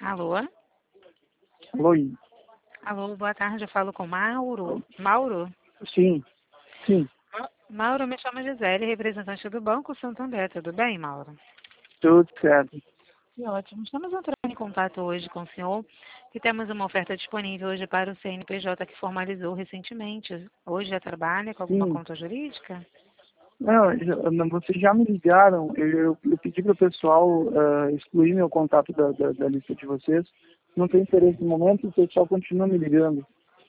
Alô? Oi. Alô, boa tarde, eu falo com Mauro. Mauro? Sim, sim, Mauro, me chamo Gisele, representante do Banco Santander. Tudo bem, Mauro? tudo certo. Que ótimo. Estamos entrando em contato hoje com o senhor e temos uma oferta disponível hoje para o CNPJ que formalizou recentemente. Hoje já trabalha com alguma Sim. conta jurídica? Não, vocês já me ligaram, eu pedi para o pessoal excluir meu contato da lista de vocês. Não tem interesse no momento, o pessoal continua me ligando.